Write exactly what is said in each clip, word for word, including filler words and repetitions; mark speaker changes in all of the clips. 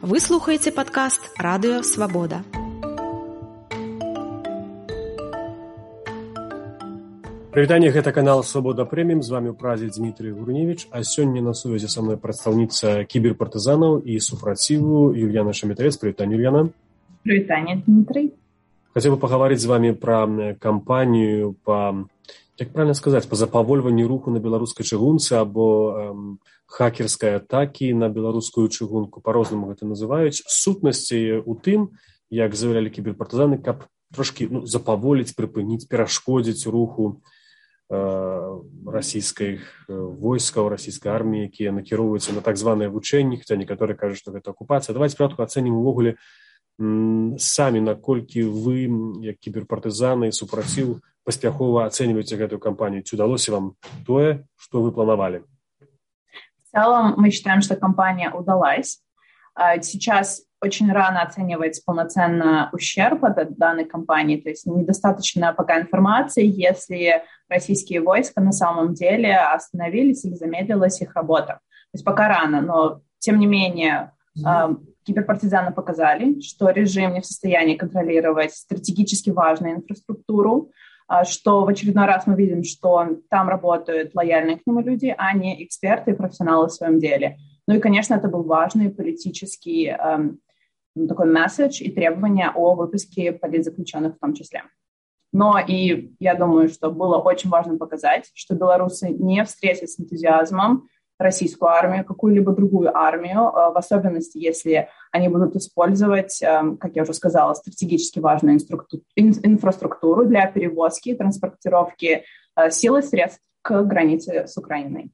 Speaker 1: Вы слухаеце падкаст Радыё Свабода.
Speaker 2: Прывітанне, гэта канал Свабода Прэміум, з вами ў празе Дмітрий Гурневич, а сёння на сувязі са мной прадстаўніца кіберпартызанаў і супраціву Юльяна Шамітавец. Прывітанне, Юльяна.
Speaker 3: Прывітанне, Дмитрий.
Speaker 2: Хотел бы поговорить с вами про кампанию по, как правильно сказать, по запавольванню руху на беларускай чыгунцы або эм, хакерской атаки на беларускую чыгунку, по-рознаму гэта называюць. Сутнасці у тым, як заявлялі кіберпартызаны, каб трошки ну, запаволіць, прыпыніць, перашкодзіць руху э, расійскіх войскаў, расійскай арміі, якія накіроўваюцца на так званыя вучэнні, хаця некаторыя кажуць, што гэта акупацыя. Давайте спачатку ацэнім увогуле самі, наколькі вы, як кіберпартызаны, супраціў, паспяхова ацэньваеце гэтую кампанию. Ці удалося вам тое, что вы планировали?
Speaker 3: В целом мы считаем, что кампания удалась. Сейчас очень рано оценивать полноценно ущерб от данной кампании, то есть недостаточно пока информации, если российские войска на самом деле остановились или замедлилась их работа. То есть пока рано, но тем не менее киберпартизаны показали, что режим не в состоянии контролировать стратегически важную инфраструктуру, что в очередной раз мы видим, что там работают лояльные к нему люди, а не эксперты и профессионалы в своем деле. Ну и, конечно, это был важный политический эм, такой месседж и требования о выпуске политзаключенных в том числе. Но и я думаю, что было очень важно показать, что белорусы не встретят с энтузиазмом российскую армию, какую-либо другую армию, в особенности, если они будут использовать, как я уже сказала, стратегически важную инфраструктуру для перевозки и транспортировки сил и средств к границе с Украиной.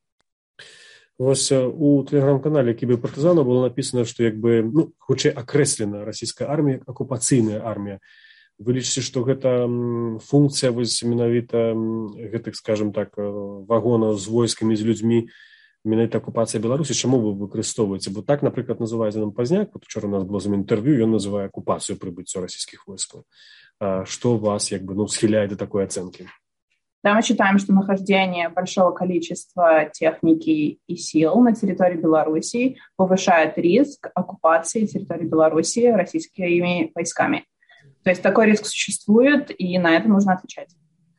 Speaker 2: Вось у телеграм-канале кіберпартызанаў было написано, что якби, ну, хутчэй акрэслена расійская армія, акупацыйная армія. Вы лічыце, што гэта функцыя вось менавіта гэтых, скажем так, вагонаў з войскамі, з людзьмі, менавіта акупацыя Беларусі, чаму вы выкарыстоўваеце? Бо так, напрыклад, называецца нам Пазняк, вот учора у нас было з ім інтэрв'ю, ён называе акупацыю прыбыцця расійскіх войскаў. А што вас як бы, ну, схіляе до такой оценки?
Speaker 3: Да, мы считаем, что нахождение большого количества техники и сил на территории Беларуси повышает риск оккупации территории Беларуси российскими войсками. То есть такой риск существует, и на это нужно отвечать.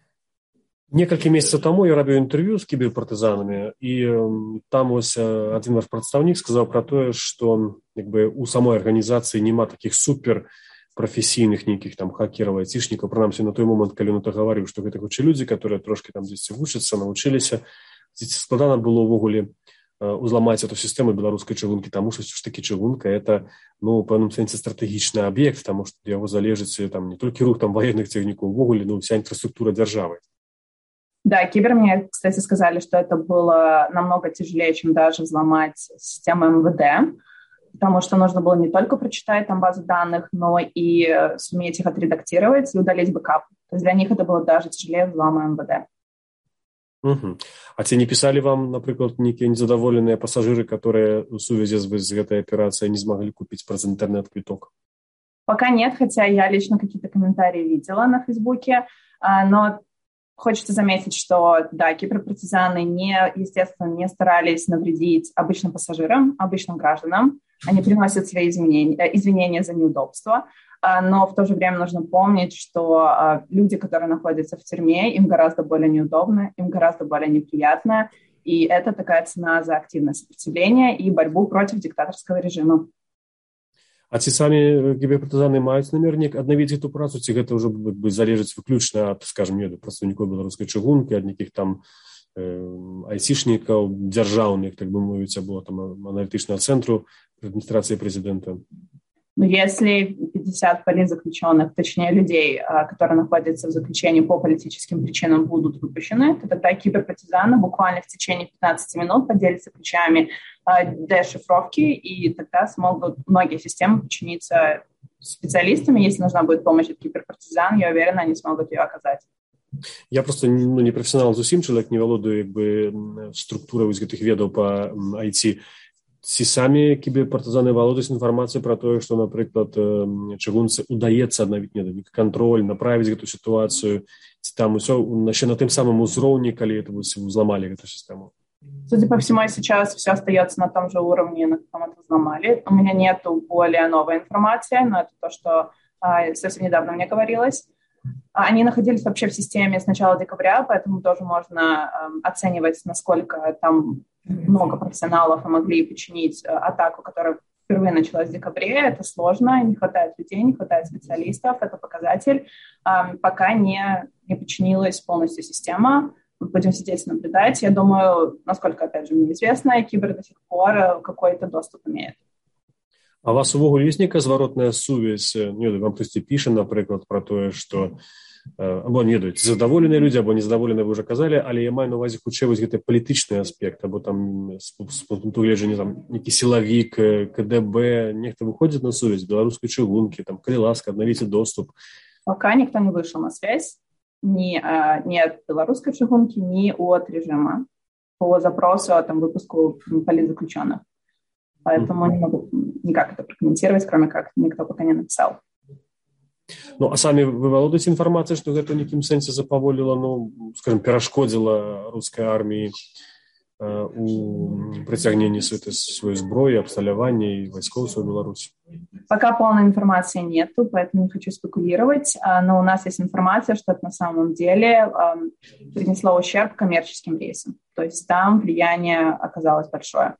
Speaker 2: Некалькі месяцаў таму я рабіў інтэрв'ю з кіберпартызанамі, і там ось адзін ваш прадстаўнік сказаў пра тое, што як бы у самой арганізацыі няма такіх супер прафесійных нейкіх там хакераў, айцішнікаў, прынамсі на той момант, калі ён это гаварыў, што гэта хутчэй людзі, которые трошки там дзесьці вучацца, навучыліся. Дзесьці складана было ўвогуле узламаць эту сістэму беларускай чыгункі, таму што ж такі чыгунка это, ну, у пэўным сэнсе стратэгічны аб'ект, таму што ад яго залежыць там не толькі рух там военных цягнікаў, увогуле, ну, вся інфраструктура дзяржавы.
Speaker 3: Да, Кибер мне, кстати, сказали, что это было намного тяжелее, чем даже взломать систему эм вэ дэ, потому что нужно было не только прочитать там базы данных, но и суметь их отредактировать и удалить бэкап. То есть для них это было даже тяжелее взлома эм вэ дэ.
Speaker 2: Угу. А ці не писали вам, напрыклад, некие незадоволенные пассажиры, которые в сувязі з этой операцией не смогли купить праз интернет-квиток?
Speaker 3: Пока нет, хотя я лично какие-то комментарии видела на Фейсбуке, но хочется заметить, что, да, киберпартизаны, не, естественно, не старались навредить обычным пассажирам, обычным гражданам. Они приносят свои извинения, извинения за неудобства, но в то же время нужно помнить, что люди, которые находятся в тюрьме, им гораздо более неудобно, им гораздо более неприятно, и это такая цена за активное сопротивление и борьбу против диктаторского режима.
Speaker 2: А ці самі кіберпартызаны маюць намер аднавіць эту працу, ці гэта ўжо бы залежыць выключна ад, скажем, прадстаўнікоў беларускай чыгункі, ад нейкіх там э, айцішнікаў дзяржаўных, так бы мовіць, або там аналітычнага цэнтру адміністрацыі прэзідэнта?
Speaker 3: Ну, если пятьдесят политзаключенных, точнее людей, которые находятся в заключении по политическим причинам, будут выпущены, то тогда киберпартизаны буквально в течение пятнадцати минут поделятся ключами дешифровки, и тогда смогут многие системы подчиниться специалистами. Если нужна будет помощь от киберпартизан, я уверена, они смогут ее оказать.
Speaker 2: Я просто ну, не профессионал зусім, чалавек не валодаю як бы структурай гэтых ведаў па ай ти. Ці самі кіберпартызаны валодаюць інфармацыю пра тое, што, напрыклад, чыгунцы удаецца аднавіць нейкі кантроль, направіць гэту сітуацыю, ці там усё яшчэ на тым самым узроўні, калі это взламалі гэту сістэму?
Speaker 3: Судя по всему, сейчас все остается на том же уровне, на каком это взломали. У меня нет более новой информации, но это то, что а, совсем недавно мне говорилось. Они находились вообще в системе с начала декабря, поэтому тоже можно а, оценивать, насколько там много профессионалов и могли починить а, атаку, которая впервые началась в декабре. Это сложно, не хватает людей, не хватает специалистов. Это показатель. А, пока не, не починилась полностью система. Будем сидеть и наблюдать. Я думаю, насколько, опять же, мне известно, Кібер до сих пор какой-то доступ имеет.
Speaker 2: А у вас увогуле есть некая зворотная сувязь? Не, вам хтось піша, наприклад, про то, что або не ведаюць, задаволеныя людзі, або незадаволеныя, вы уже казалі, але я маю на увазе хутчэй вось гэты палітычны аспект, або там з пункту гледжання там нейкі сілавік, КДБ, нехта выходзіць на сувязь беларускай чыгункі, там, калі ласка, аднавіце доступ.
Speaker 3: Пока никто не вышел на связь. Ни, а, ни от белорусской чыгунки, ни от режима по запросу о там, выпуску политзаключенных. Поэтому mm-hmm. не могу никак это прокомментировать, кроме как никто пока не написал.
Speaker 2: Ну, а сами вы володаете информацией, что это в неким сенсе запаволило, ну, скажем, перашкодило русской армии э, у притягнения своей зброи, обсталявания и войсков в Беларуси?
Speaker 3: Пока полной информации нету, поэтому не хочу спекулировать, но у нас есть информация, что это на самом деле принесло ущерб коммерческим рейсам. То есть там влияние оказалось большое.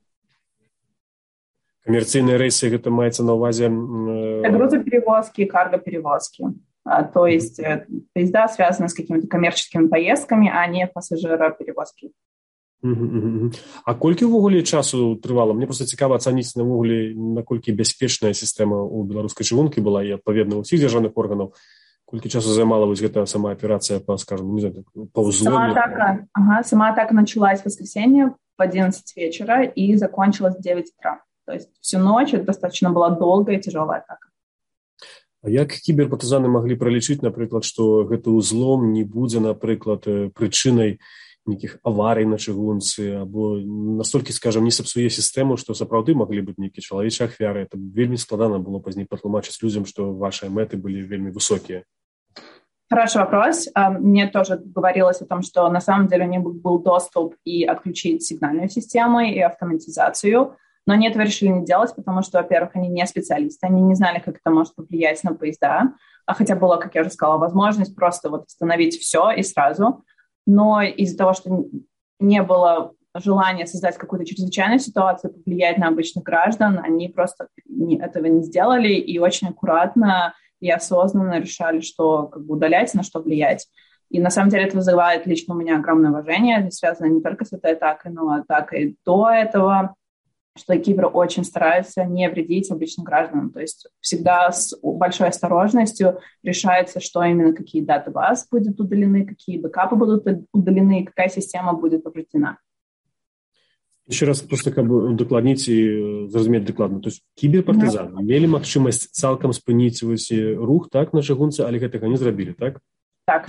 Speaker 2: Коммерційные рейсы, это мається на увазе...
Speaker 3: Э... Грузоперевозки, каргоперевозки. То есть поезда связаны с какими-то коммерческими поездками, а не пассажироперевозки.
Speaker 2: А колькі ўвогуле часу трывала? Мне просто цікава ацаніць навогуле, наколькі бяспечная сістэма ў беларускай чыгункі была і адпаведна ў ўсіх дзяржаўных органаў. Колькі часу займала вось гэта сама аперацыя по, скажем, не знаю, по узлому?
Speaker 3: Сама атака, ага, сама атака началась в воскресенье в одиннадцать вечера и закончилась в девять утра. То есть всю ночь это достаточно была долгая и тяжелая атака.
Speaker 2: А як кіберпартызаны маглі пралічыць, напрыклад, што гэты ўзлом не будзе, напрыклад, прычынай нейкіх аварый на чыгунцы, або настолькі, скажем, не сапсуе сістэму, што сапраўды маглі быць нейкія чалавечыя ахвяры. Это вельмі складана было пазней патлумачыць людзям, што ваши мэты были вельмі высокие.
Speaker 3: Хороший вопрос. Мне тоже говорилось о том, что на самом деле у них был доступ и отключить сигнальную систему, и автоматизацию, но они этого решили не делать, потому что, во-первых, они не специалисты, они не знали, как это может повлиять на поезда, а хотя была, как я уже сказала, возможность просто вот остановить все и сразу. Но из-за того, что не было желания создать какую-то чрезвычайную ситуацию, повлиять на обычных граждан, они просто не, этого не сделали и очень аккуратно и осознанно решали, что как бы удалять, на что влиять. И на самом деле это вызывает лично у меня огромное уважение, это связано не только с этой атакой, но и атакой до этого, что Кібер очень старается не вредить обычным гражданам. То есть всегда с большой осторожностью решается, что именно какие датабазы будут удалены, какие бэкапы будут удалены, какая система будет повреждена.
Speaker 2: Еще раз просто как бы докладнить и зразуметь докладно. То есть кіберпартызаны mm-hmm. мели магчымасць цалкам спыніць рух так на чыгунцы, але гэтага не зрабілі, так?
Speaker 3: Так.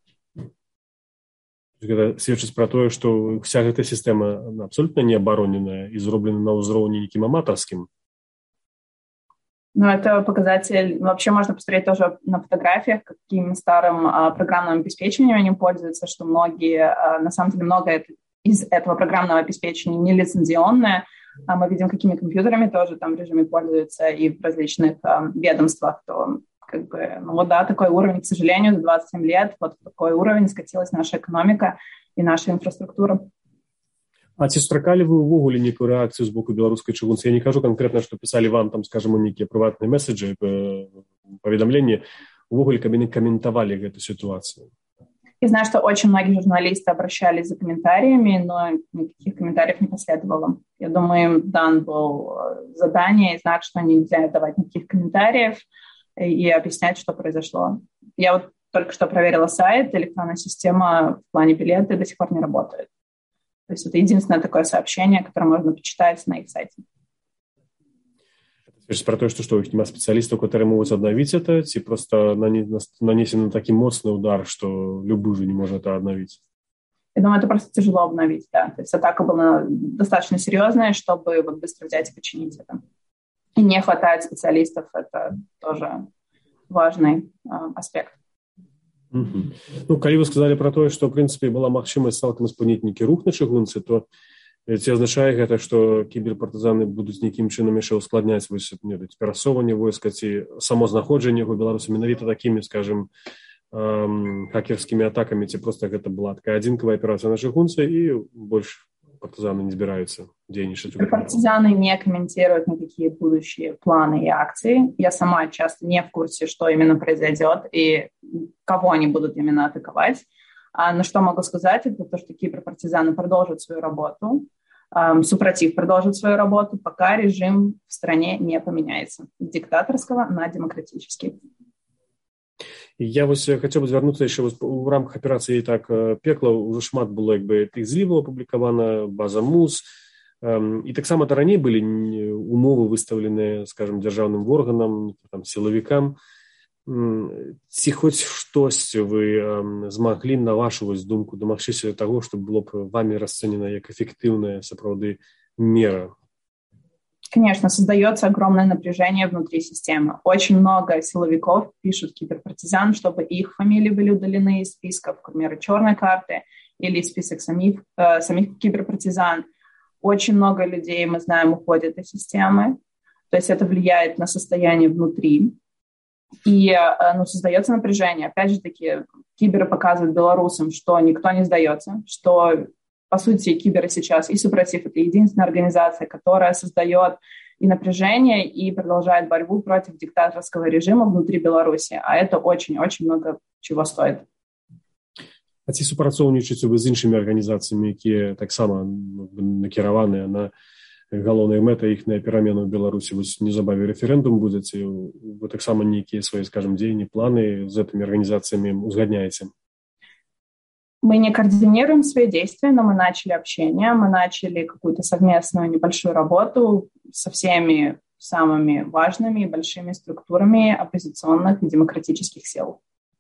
Speaker 2: Гэта сведчыць пра тое, што вся эта сістэма абсолютно не абароненая и зроблена на ўзроўні неким аматарским.
Speaker 3: Ну, это показатель. Вообще можно посмотреть тоже на фотографиях, каким старым а, программным обеспечением они пользуются, что многие, а, на самом деле, многое из этого программного обеспечения нелицензионное. А мы видим, какими компьютерами тоже там в режиме пользуются и в различных а, ведомствах, то как бы, ну вот да, такой уровень, к сожалению, за двадцать семь лет, вот в такой уровень скатилась наша экономика и наша инфраструктура.
Speaker 2: А ці сустракалі вы ўвогуле некую рэакцыю з боку беларускай чыгунцы? Я не кажу конкретно, што пісалі вам, там, скажем, нейкія прыватныя месседжы, паведамленні, увогуле, каб яны каментавалі гэту ситуацию.
Speaker 3: Я знаю, что очень многие журналисты обращались за комментариями, но никаких комментариев не последовало. Я думаю, им дан был задание и знак, что нельзя давать никаких комментариев и объяснять, что произошло. Я вот только что проверила сайт, электронная система в плане билеты до сих пор не работает. То есть это единственное такое сообщение, которое можно почитать на их сайте.
Speaker 2: Это про то, что, что у них нема специалистов, которые могут обновить это, и просто нанесен такой мощный удар, что любой уже не может это обновить.
Speaker 3: Я думаю, это просто тяжело обновить, да. То есть атака была достаточно серьезная, чтобы вот быстро взять и починить это. И не хватает специалистов, это тоже важный э, аспект.
Speaker 2: Uh-huh. Ну, калі вы сказали про то, что, в принципе, была магчымасць цалкам спыніць нейкі рух на чыгунцы, то Ці азначае гэта, што кіберпартызаны будуць нейкім чынам яшчэ ускладняць вось перасоўванне войска ці само знаходжанне яго Беларусі менавіта такімі, скажем, эм, хакерскімі атакамі, ці проста гэта была такая адзінкавая аперацыя на чыгунцы і больш партизаны не збираются денежить.
Speaker 3: Партизаны не комментируют никакие будущие планы и акции. Я сама часто не в курсе, что именно произойдет и кого они будут именно атаковать. А, но что могу сказать, это то, что киберпартизаны продолжат свою работу, эм, супротив продолжит свою работу, пока режим в стране не поменяется с диктаторского на демократический.
Speaker 2: Я вось хацеў бы звярнуцца яшчэ у рамках аперацыі так пекла ўжо шмат было як бы тых зліваў апублікавана, база МУЗ, і таксама раней былі умовы выстаўленыя, скажем, дзяржаўным органам, там, сілавікам. Ці хоць штосьці вы змаглі на вашу вось думку дамагчыся таго, што было б вамі расцэнена як эфектыўная сапраўды мера?
Speaker 3: Конечно, создается огромное напряжение внутри системы. Очень много силовиков пишут киберпартизан, чтобы их фамилии были удалены из списков, к примеру, черной карты или из список самих, э, самих киберпартизан. Очень много людей, мы знаем, уходят из системы. То есть это влияет на состояние внутри. И э, ну, создается напряжение. Опять же таки, киберы показывают белорусам, что никто не сдается, что... По сути, киберы сейчас и супротив — это единственная организация, которая создает и напряжение, и продолжает борьбу против диктаторского режима внутри Беларуси. А это очень-очень много чего стоит.
Speaker 2: А ці супрацоўнічаеце вы з іншымі арганізацыямі, якія таксама накіраваныя на галоўныя мэты іхныя перамены ў Беларусі? Вось незабаве рэферэндум будзе, ці вы таксама нейкія свае, скажем, дзеянні, планы з гэтымі арганізацыямі узгадняеце?
Speaker 3: Мы не координируем свои действия, но мы начали общение, мы начали какую-то совместную небольшую работу со всеми самыми важными и большими структурами оппозиционных и демократических сил.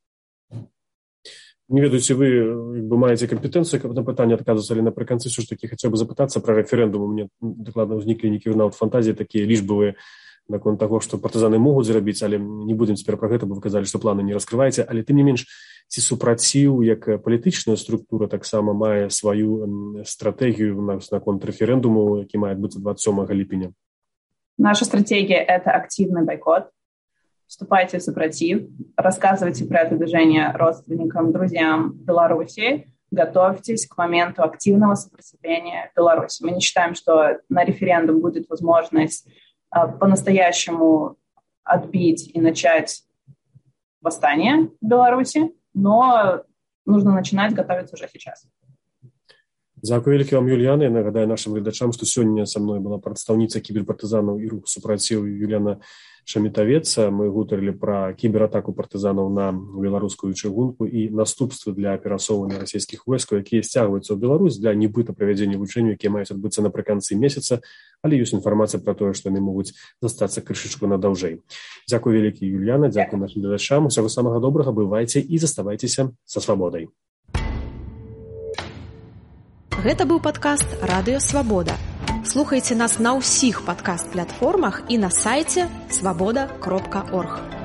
Speaker 2: Не ведаеце, вы як бы маеце кампетэнцыю, каб на пытанне адказваць, але напрыканцы ўсё ж такі хацеў бы запытацца пра рэферэндум. У мяне дакладна ўзніклі нейкія нават фантазіі такія лічбавыя наконт таго, што партызаны могуць зрабіць, але не будзем цяпер пра гэта, бо вы казалі, што планы не раскрываеце, але тым не менш, ці супраціў, як палітычная структура таксама мае сваю стратэгію наконт рэферэндуму, які мае адбыцца двадцать сёмага ліпеня?
Speaker 3: Наша стратегия – это активный бойкот. Вступайте в супротив, рассказывайте про это движение родственникам, друзьям Беларуси, готовьтесь к моменту активного сопротивления Беларуси. Мы не считаем, что на референдум будет возможность по-настоящему отбить и начать восстание в Беларуси, но нужно начинать готовиться уже сейчас.
Speaker 2: Дзякуй вялікі вам, Юліяна. Я нагадаю нашим гледачам, што сёння са мной была прадстаўніца кіберпартызанаў і руху супраціў Юліяна Шамітавец. Мы гутарылі пра кібератаку партызанаў на беларускую чыгунку і наступствы для перасоўвання расійскіх войскаў, якія сцягваюцца ў Беларусь для нібыта правядзення вучэнняў, якія маюць адбыцца напрыканцы месяца, але ёсць інфармацыя пра тое, што яны могуць застацца крышачку надаўжэй. Дзякуй вялікі, Юліяна, дзякуй нашым гледачам. Усяго самага добрага, бывайце і заставайцеся са свабодай.
Speaker 1: Гэта быў падкаст «Радыё Свабода». Слухайце нас на ўсіх падкаст-платформах і на сайце свабода кропка орг.